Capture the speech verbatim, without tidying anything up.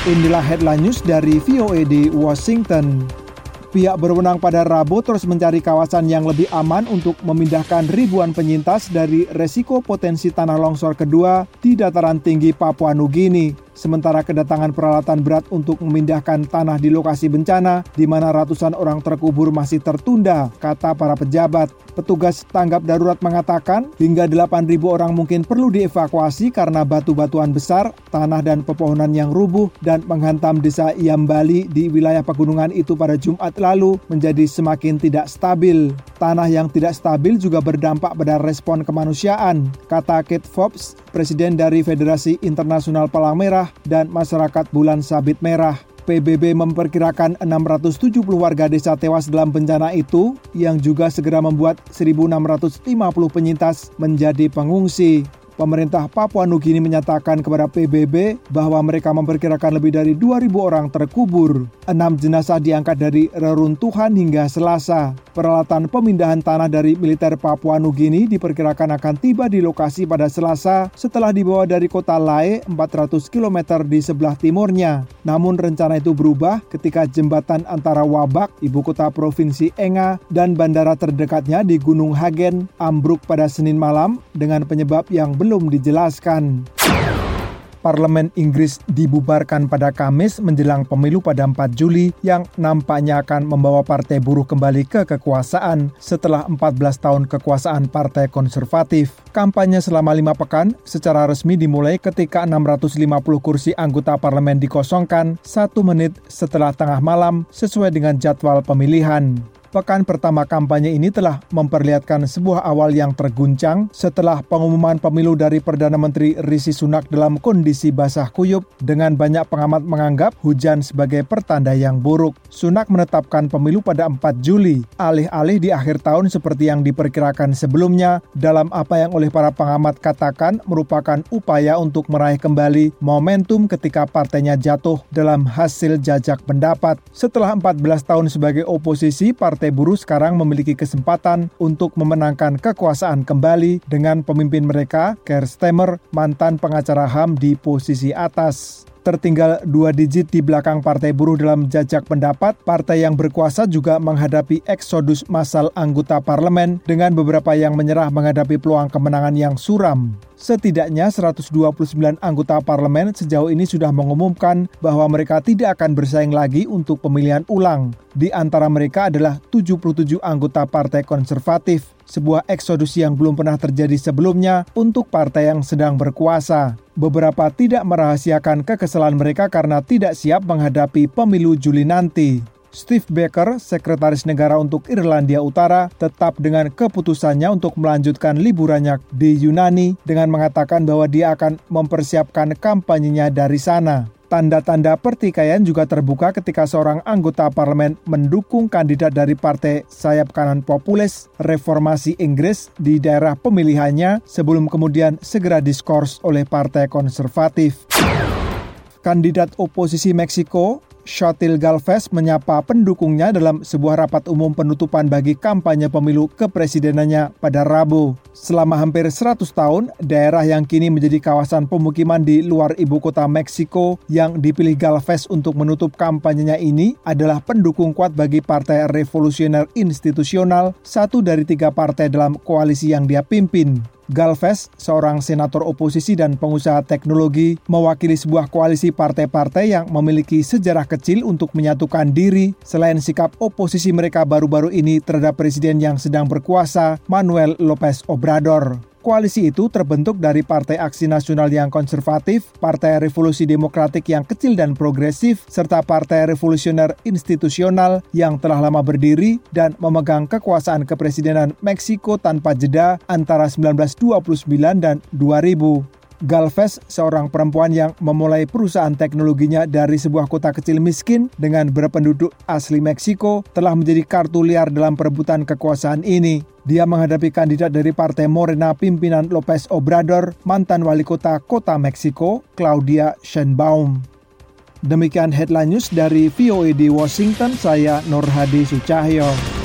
Inilah headline news dari V O A di Washington. Pihak berwenang pada Rabu terus mencari kawasan yang lebih aman untuk memindahkan ribuan penyintas dari resiko potensi tanah longsor kedua di dataran tinggi Papua Nugini. Sementara kedatangan peralatan berat untuk memindahkan tanah di lokasi bencana, di mana ratusan orang terkubur masih tertunda, kata para pejabat. Petugas tanggap darurat mengatakan hingga delapan ribu orang mungkin perlu dievakuasi karena batu-batuan besar, tanah dan pepohonan yang rubuh dan menghantam desa Iambali di wilayah pegunungan itu pada Jumat lalu menjadi semakin tidak stabil. Tanah yang tidak stabil juga berdampak pada respon kemanusiaan, kata Kate Forbes, Presiden dari Federasi Internasional Palang Merah dan Masyarakat Bulan Sabit Merah. P B B memperkirakan enam ratus tujuh puluh warga desa tewas dalam bencana itu, yang juga segera membuat seribu enam ratus lima puluh penyintas menjadi pengungsi. Pemerintah Papua Nugini menyatakan kepada P B B bahwa mereka memperkirakan lebih dari dua ribu orang terkubur. Enam jenazah diangkat dari reruntuhan hingga Selasa. Peralatan pemindahan tanah dari militer Papua Nugini diperkirakan akan tiba di lokasi pada Selasa setelah dibawa dari kota Lae empat ratus kilometer di sebelah timurnya. Namun rencana itu berubah ketika jembatan antara Wabak, ibu kota provinsi Enga, dan bandara terdekatnya di Gunung Hagen ambruk pada Senin malam dengan penyebab yang belum dijelaskan. Parlemen Inggris dibubarkan pada Kamis menjelang pemilu pada empat Juli yang nampaknya akan membawa Partai Buruh kembali ke kekuasaan setelah empat belas tahun kekuasaan Partai Konservatif. Kampanye selama lima pekan secara resmi dimulai ketika enam ratus lima puluh kursi anggota parlemen dikosongkan satu menit setelah tengah malam sesuai dengan jadwal pemilihan. Pekan pertama kampanye ini telah memperlihatkan sebuah awal yang terguncang setelah pengumuman pemilu dari Perdana Menteri Rishi Sunak dalam kondisi basah kuyup, dengan banyak pengamat menganggap hujan sebagai pertanda yang buruk. Sunak menetapkan pemilu pada empat Juli, alih-alih di akhir tahun seperti yang diperkirakan sebelumnya, dalam apa yang oleh para pengamat katakan merupakan upaya untuk meraih kembali momentum ketika partainya jatuh dalam hasil jajak pendapat. Setelah empat belas tahun sebagai oposisi, Partai Partai Buruh sekarang memiliki kesempatan untuk memenangkan kekuasaan kembali dengan pemimpin mereka, Keir Starmer, mantan pengacara H A M di posisi atas. Tertinggal dua digit di belakang Partai Buruh dalam jajak pendapat, partai yang berkuasa juga menghadapi eksodus massal anggota parlemen dengan beberapa yang menyerah menghadapi peluang kemenangan yang suram. Setidaknya seratus dua puluh sembilan anggota parlemen sejauh ini sudah mengumumkan bahwa mereka tidak akan bersaing lagi untuk pemilihan ulang. Di antara mereka adalah tujuh puluh tujuh anggota Partai Konservatif, sebuah eksodus yang belum pernah terjadi sebelumnya untuk partai yang sedang berkuasa. Beberapa tidak merahasiakan kekesalan mereka karena tidak siap menghadapi pemilu Juli nanti. Steve Baker, Sekretaris Negara untuk Irlandia Utara, tetap dengan keputusannya untuk melanjutkan liburannya di Yunani dengan mengatakan bahwa dia akan mempersiapkan kampanyenya dari sana. Tanda-tanda pertikaian juga terbuka ketika seorang anggota parlemen mendukung kandidat dari partai sayap kanan populis Reformasi Inggris di daerah pemilihannya sebelum kemudian segera diskors oleh Partai Konservatif. Kandidat oposisi Meksiko, Xochitl Gálvez, menyapa pendukungnya dalam sebuah rapat umum penutupan bagi kampanye pemilu kepresidenannya pada Rabu. Selama hampir seratus tahun, daerah yang kini menjadi kawasan pemukiman di luar ibu kota Meksiko yang dipilih Gálvez untuk menutup kampanyenya ini adalah pendukung kuat bagi Partai Revolusioner Institusional, satu dari tiga partai dalam koalisi yang dia pimpin. Gálvez, seorang senator oposisi dan pengusaha teknologi, mewakili sebuah koalisi partai-partai yang memiliki sejarah kecil untuk menyatukan diri selain sikap oposisi mereka baru-baru ini terhadap presiden yang sedang berkuasa, Manuel López Obrador. Koalisi itu terbentuk dari Partai Aksi Nasional yang konservatif, Partai Revolusi Demokratik yang kecil dan progresif, serta Partai Revolusioner Institusional yang telah lama berdiri dan memegang kekuasaan kepresidenan Meksiko tanpa jeda antara seribu sembilan ratus dua puluh sembilan dan dua ribu. Gálvez, seorang perempuan yang memulai perusahaan teknologinya dari sebuah kota kecil miskin dengan berpenduduk asli Meksiko, telah menjadi kartu liar dalam perebutan kekuasaan ini. Dia menghadapi kandidat dari Partai Morena pimpinan López Obrador, mantan wali kota kota Meksiko, Claudia Sheinbaum. Demikian headline news dari V O A di Washington, saya Nur Hadi Sucahyo.